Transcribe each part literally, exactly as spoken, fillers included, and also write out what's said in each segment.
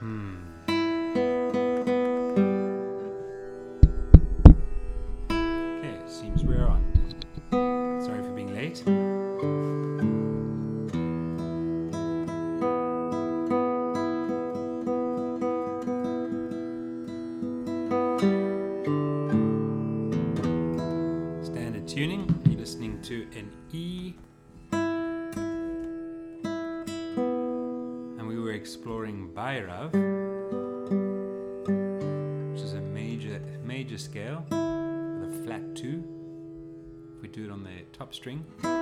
Hmm. Okay, seems we're on. Sorry for being late. Standard tuning. You're listening to an E. And we were exploring Bhairav, which is a major major scale with a flat two. If we do it on the top string.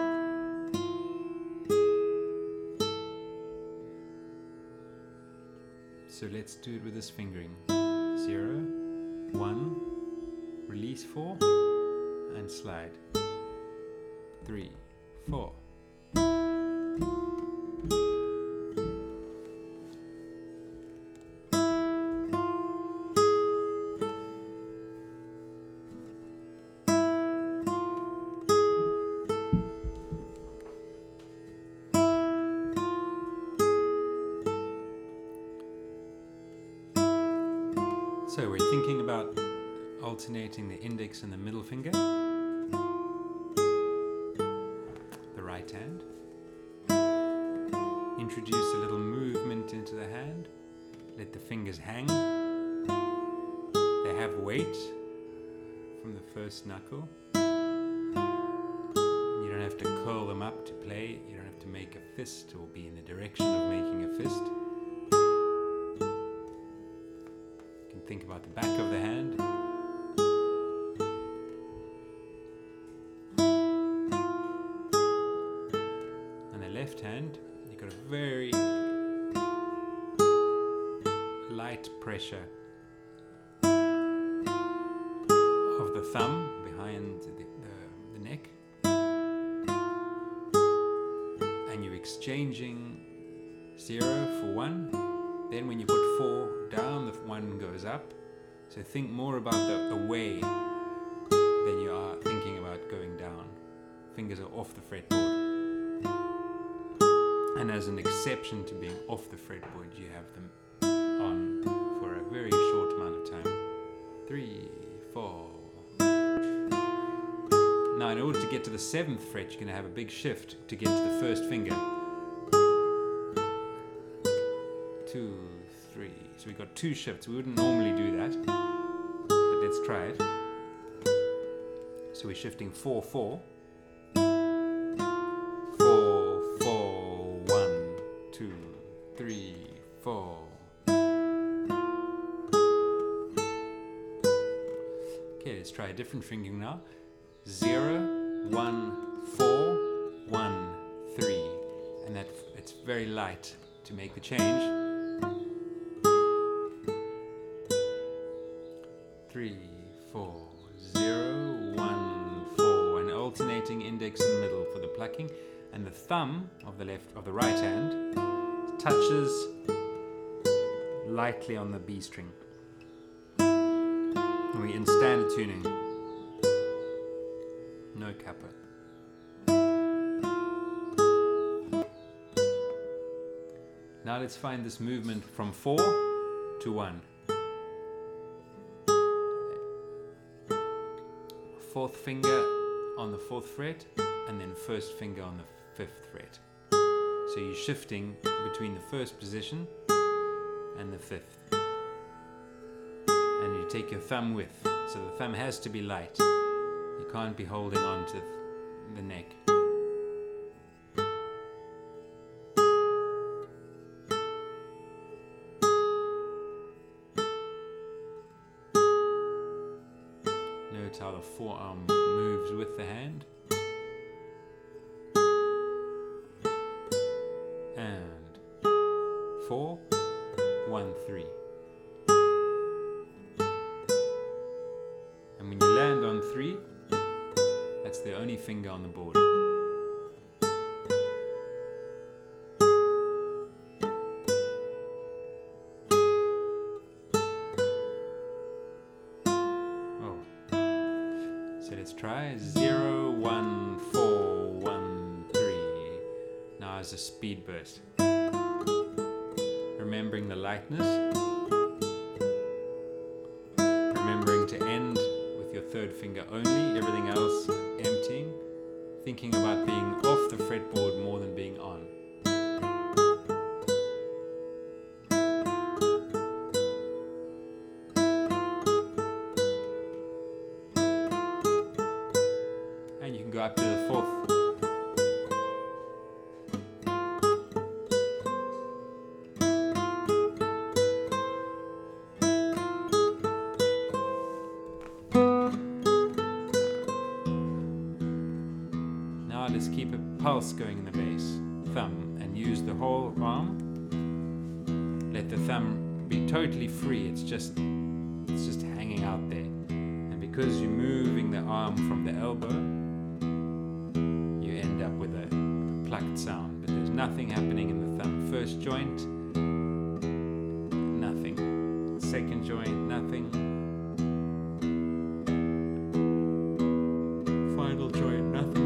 So let's do it with this fingering. Zero, one, release four, and slide. Three, four. So we're thinking about alternating the index and the middle finger, the right hand. Introduce a little movement into the hand. Let the fingers hang. They have weight from the first knuckle. You don't have to curl them up to play. You don't have to make a fist or be in the direction of making a fist. Think about the back of the hand. And the left hand, you've got a very light pressure of the thumb behind the, the, the neck. And you're exchanging zero for one. Then when you put four down, the one goes up. So think more about the away than you are thinking about going down. Fingers are off the fretboard. And as an exception to being off the fretboard, you have them on for a very short amount of time. Three, four. Now in order to get to the seventh fret, you're going to have a big shift to get to the first finger. Two, three. So we've got two shifts. We wouldn't normally do that, but let's try it. So we're shifting four, four. Four, four, one, two, three, four. Okay, let's try a different fingering now. Zero, one, four, one, three. And that it's very light to make the change. Three, four, zero, one, four, and alternating index and middle for the plucking, and the thumb of the left of the right hand touches lightly on the B string. And we're in standard tuning, no kappa. Now let's find this movement from four to one. Fourth finger on the fourth fret, and then first finger on the fifth fret. So you're shifting between the first position and the fifth. And you take your thumb with. So the thumb has to be light. You can't be holding on to the neck. Note how the forearm moves with the hand. And four, one, three. And when you land on three, that's the only finger on the board. So let's try zero, one, four, one, three. Now as a speed burst. remembering the lightness, remembering to end with your third finger only, everything else emptying, thinking about being off the fretboard more than being on. And you can go up to the fourth. Now let's keep a pulse going in the bass, thumb, and use the whole arm. Let the thumb be totally free, it's just, it's just hanging out there. And because you're moving the arm from the elbow, you end up with a plucked sound, but there's nothing happening in the thumb. First joint, nothing. Second joint, nothing. Final joint, nothing.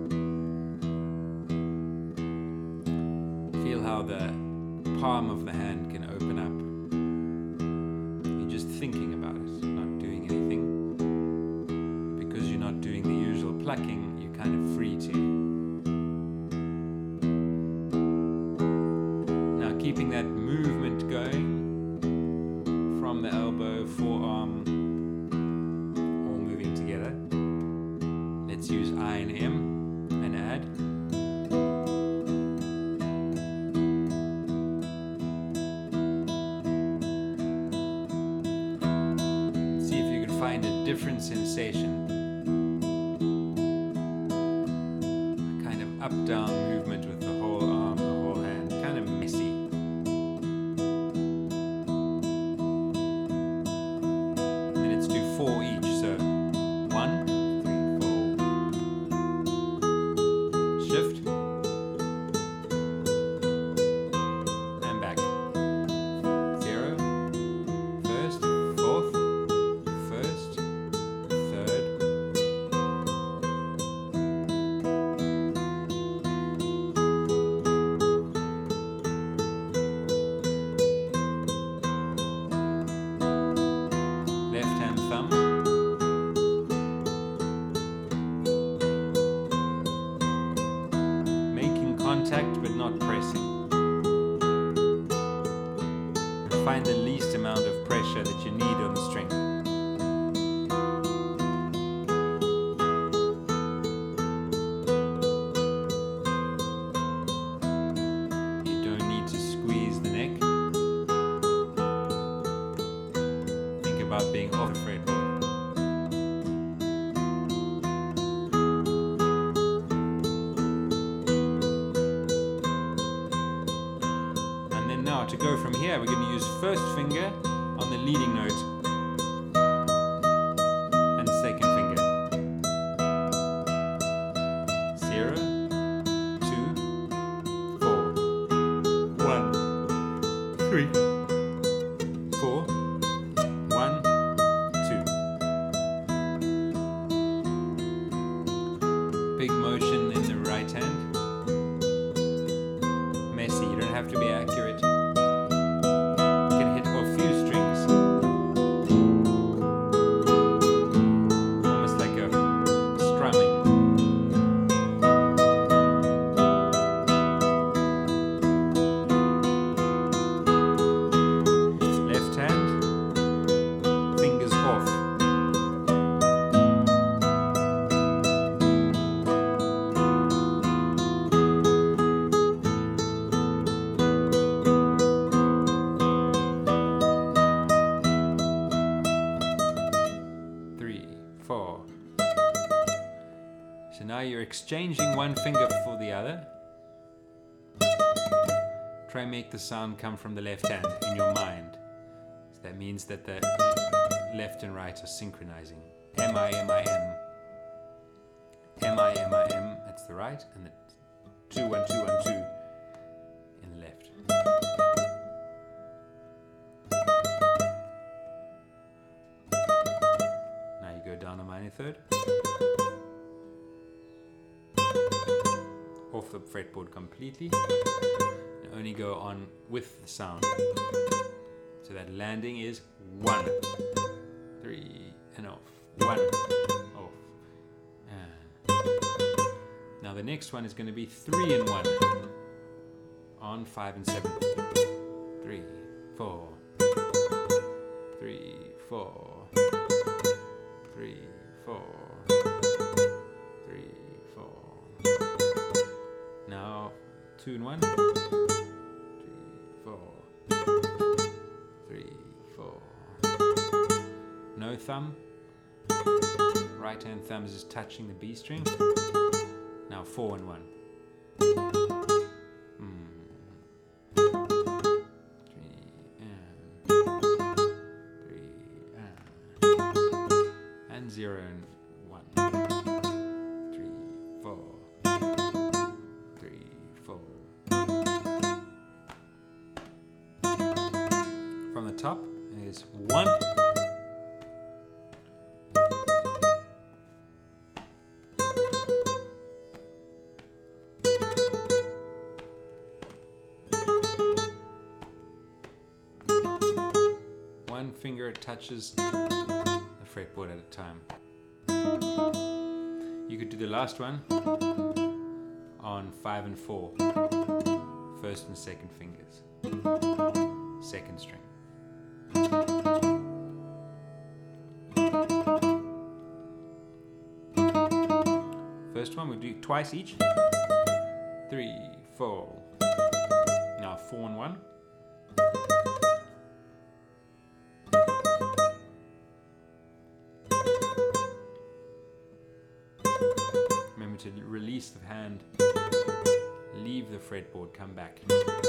Feel how the palm of the hand can open up. You're just thinking about it, not doing anything. Because you're not doing the usual plucking, you're kind of free to. Now keeping that movement going from the elbow, forearm, all moving together. Let's use I and M and add. Find a different sensation, a kind of up-down movement with the whole arm, the whole hand, kind of messy. And let's do four each, so one, three, four, shift, and back, zero, first, fourth, thumb, making contact but not pressing. Find the least amount of pressure that you need on the string. You don't need to squeeze the neck. Think about being off the fretboard. Now to go from here, we're going to use first finger on the leading note and second finger. Zero, two, four, one, three, four, one, two. Big motion in the right hand. Messy, you don't have to be accurate. Four. So now you're exchanging one finger for the other. Try and make the sound come from the left hand in your mind. So that means that the left and right are synchronizing. M I M I M. M I M I M, that's the right, and the two one two one two in the left. Go down a minor third, off the fretboard completely, and only go on with the sound. So that landing is one, three, and off, one, off. And now the next one is going to be three and one on five and seven. Three, four, three, four, three, four, three, four. Now two and one. No thumb. Right hand thumb is just touching the B string. Now four and one. Mm. Three and three and and zero and one. Three, four. Three, four. From the top is one. One finger touches the fretboard at a time. You could do the last one on five and four, first and second fingers, second string. First one we'll do twice each. Three, four. Now four and one. Remember to release the hand, leave the fretboard, come back.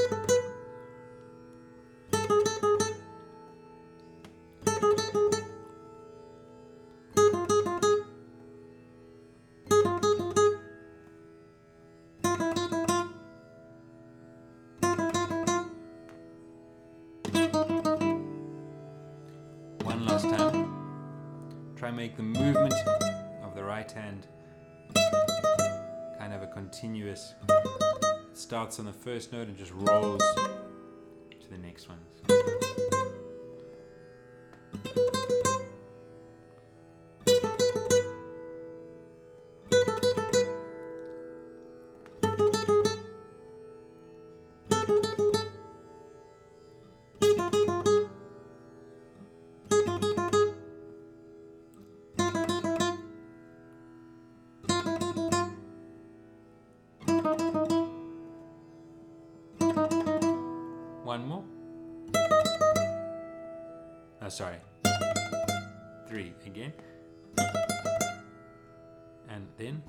One last time. Try and make the movement of the right hand kind of a continuous. It starts on the first note and just rolls to the next ones. One more. Oh, sorry. Three again. And then.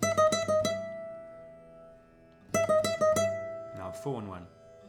Now four and one.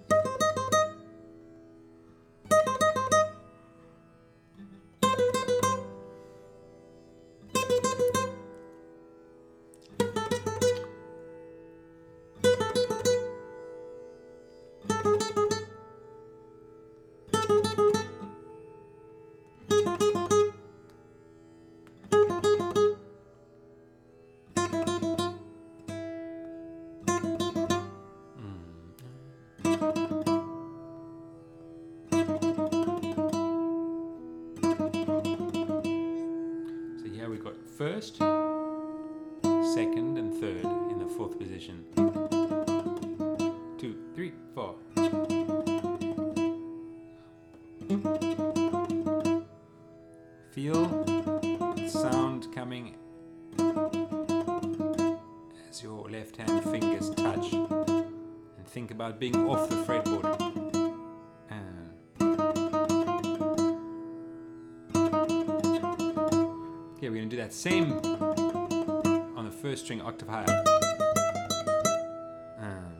First, second, and third in the fourth position. Two, three, four. Feel the sound coming as your left hand fingers touch, and think about being off the fretboard. Okay, we're going to do that same on the first string, octave higher. And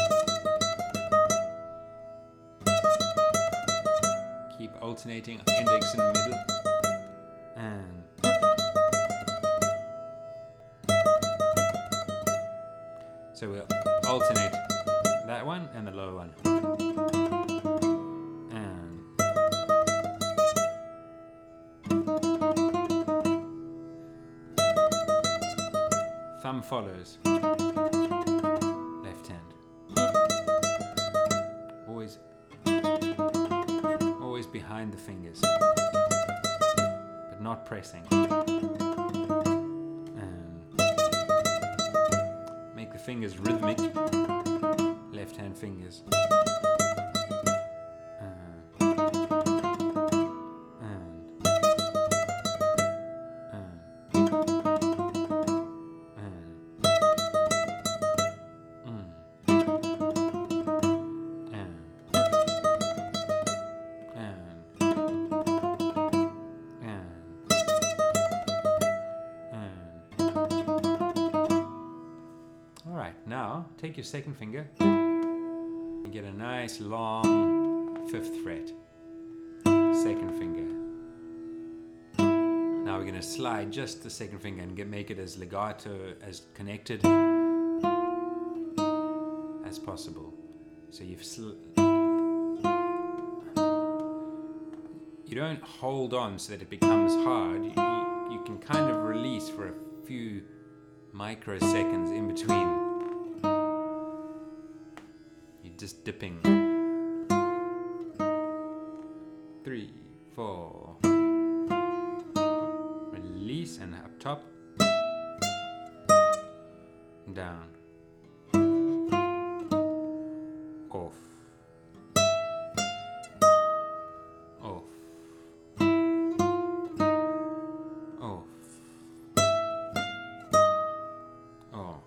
keep alternating index and middle. And so we'll alternate that one and the lower one. Thumb follows. Left hand. fingers, but not pressing. And make the fingers rhythmic, left hand fingers. Now, take your second finger and get a nice long fifth fret. Second finger. Now we're going to slide just the second finger and get, make it as legato, as connected as possible. So you've sl you don't hold on so that it becomes hard. You, you, you can kind of release for a few microseconds in between. Just dipping. Three, four. Release and up top. Down. Off. Off. Off. Off.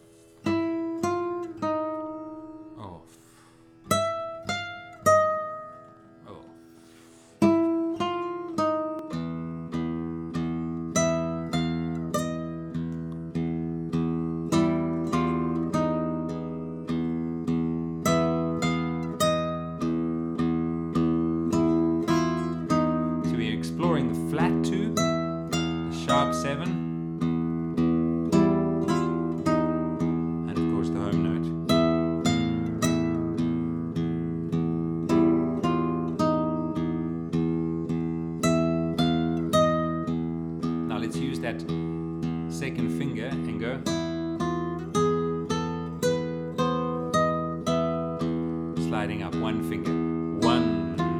Exploring the flat two, the sharp seven, and of course the home note. Now let's use that second finger and go. Sliding up one finger. One.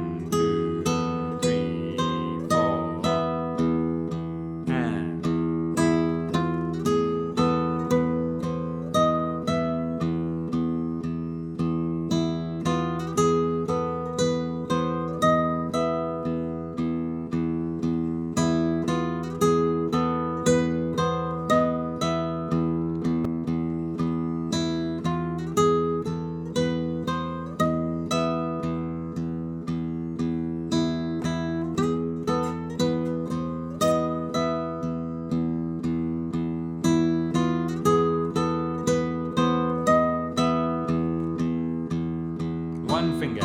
One finger.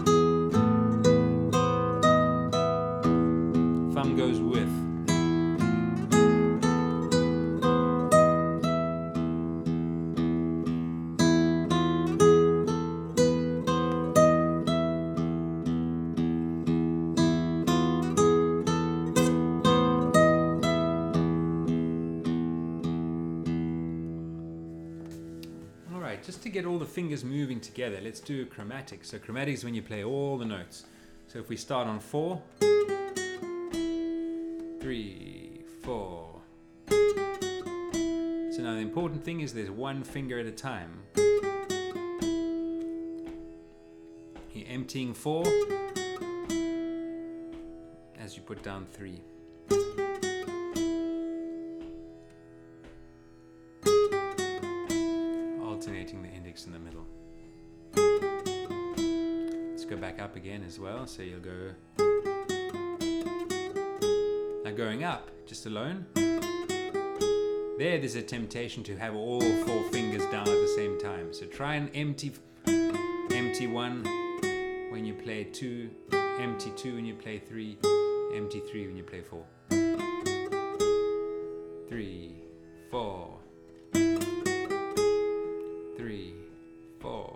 Thumb goes with. Just to get all the fingers moving together, let's do a chromatic. So chromatic is when you play all the notes. So if we start on four, three, four. So now the important thing is there's one finger at a time. You're emptying four as you put down three. Alternating the index in the middle. Let's go back up again as well. So you'll go. Now going up, just alone. There, there's a temptation to have all four fingers down at the same time. So try and empty, empty one when you play two, empty two when you play three, empty three when you play four. Three, four. Three, four,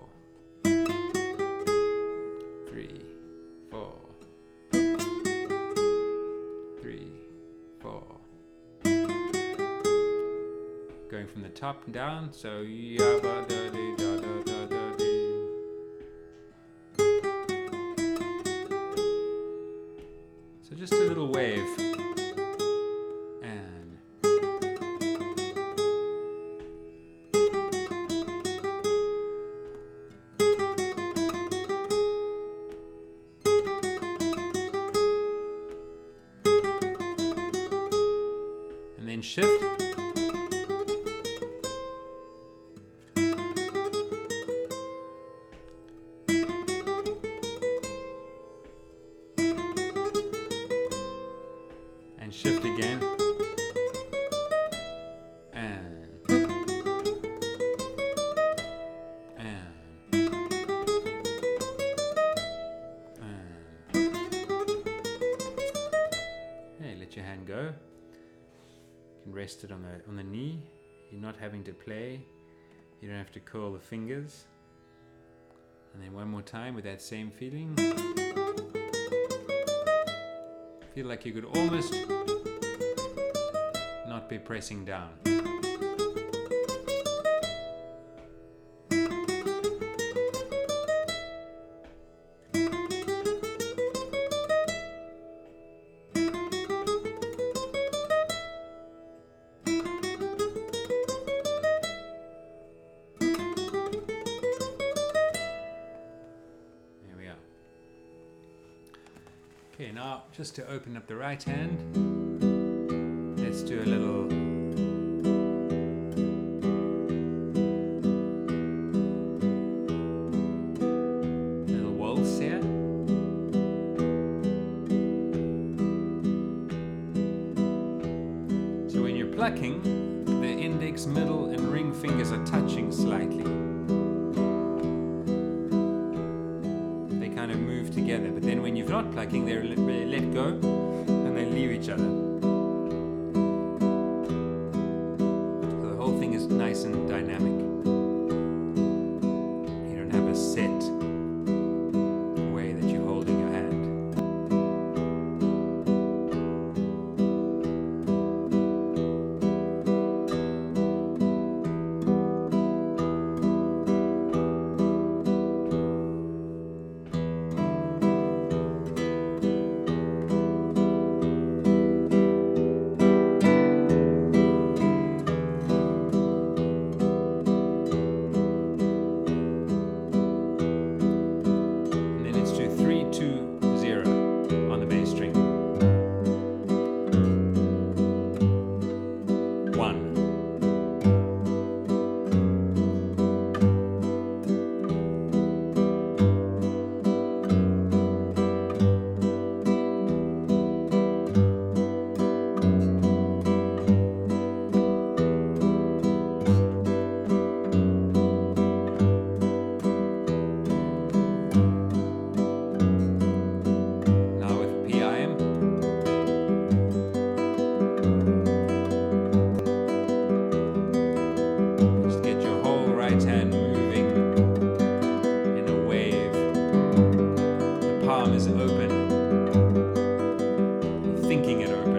three, four, three, four. Going from the top down, so yabba da dee da da da da dee. shift. And shift again. And. And. And. Hey, let your hand go. You can rest it on the on the knee. You're not having to play. You don't have to curl the fingers. And then one more time with that same feeling. Feel like you could almost not be pressing down. Okay, now just to open up the right hand, let's do a little little waltz here. So when you're plucking, the index, middle and ring fingers are touching slightly. Kind of move together, but then when you're not plucking, they let go and they leave each other. So the whole thing is nice and dynamic. You don't have a set way that you're holding your hand. Is open, thinking it open.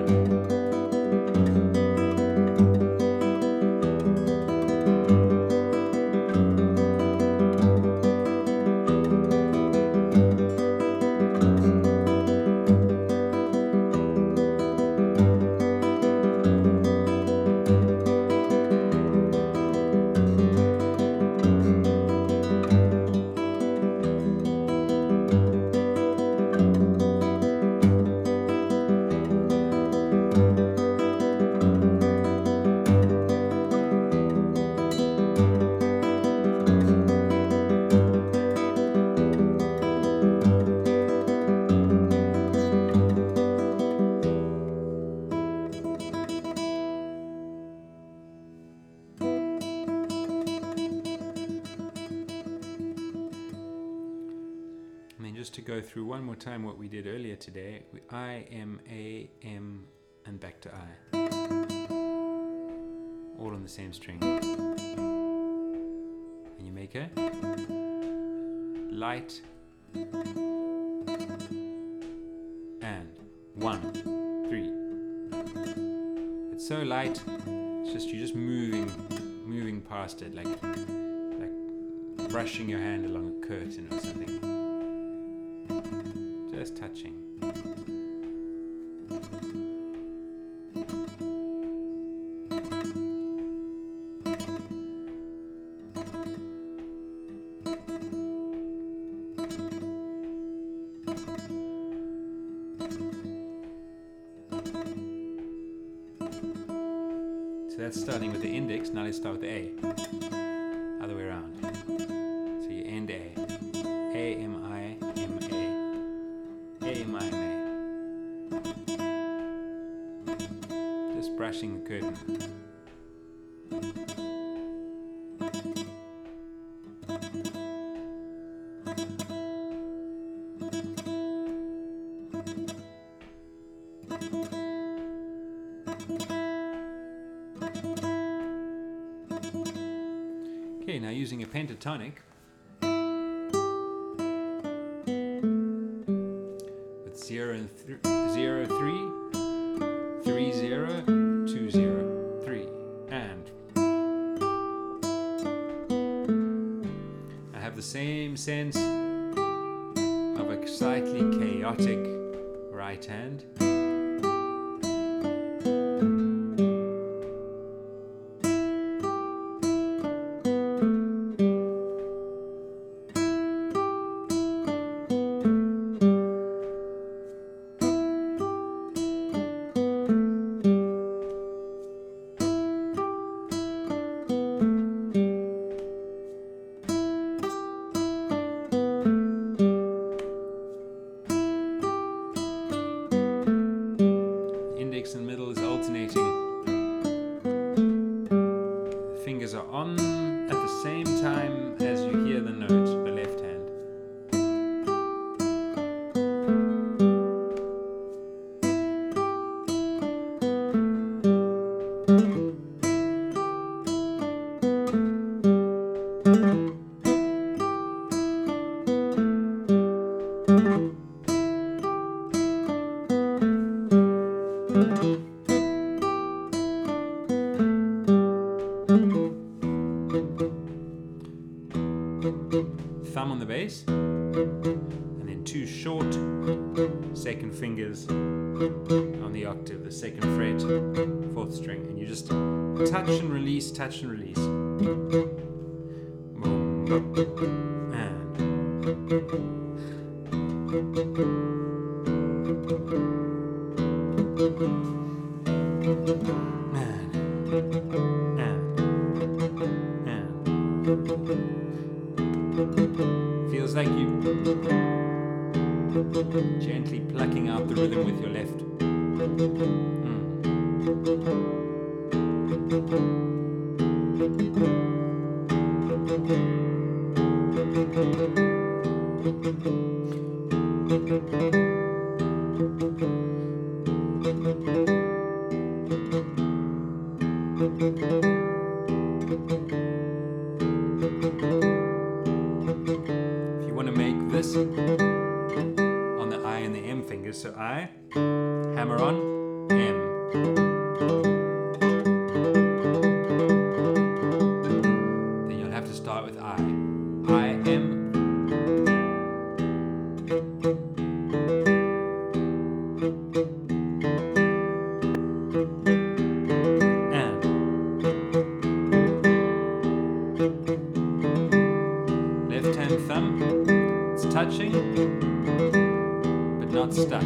Just to go through one more time what we did earlier today, we I, M, A, M, and back to I. All on the same string. And you make a light and one, three. It's so light, it's just you're just moving, moving past it, like like brushing your hand along a curtain or something. Just touching. that's starting with the index. Now let's start with the A. Other way around. So you end A. A, M, I, M, A. A, M, I, M, A. Just brushing the curtain. Okay, now using a pentatonic with zero and th zero, three, three, zero, two, zero, three, and I have the same sense of a slightly chaotic right hand. And middle is alternating. The fingers are on at the same time as you hear the note, the left hand. Thumb on the bass, and then two short second fingers on the octave, the second fret, fourth string, and you just touch and release, touch and release. And feels like you gently plucking out the rhythm with your left. Mm. If you want to make this on the I and the M fingers, so I, hammer on, M. Then you'll have to start with I. I, M. Left hand thumb, it's touching, but not stuck.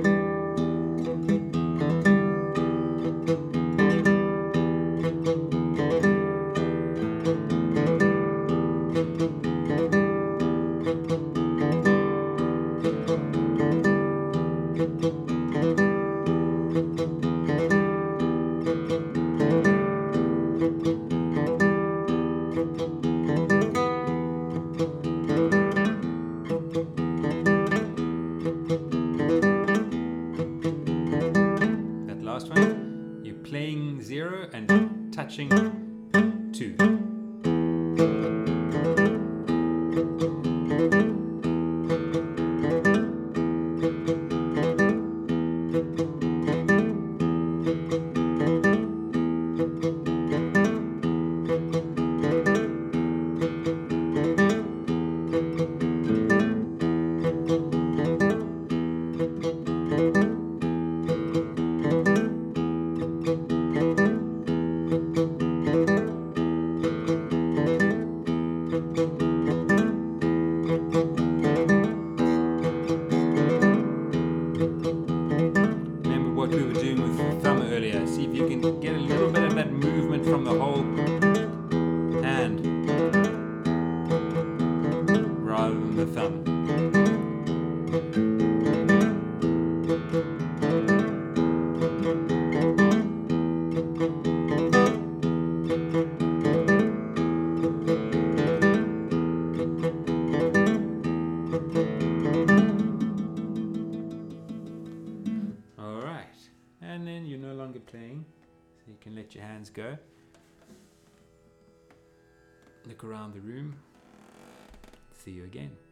Playing zero and touching two. Alright, and then you're no longer playing, so you can let your hands go. Look around the room. See you again.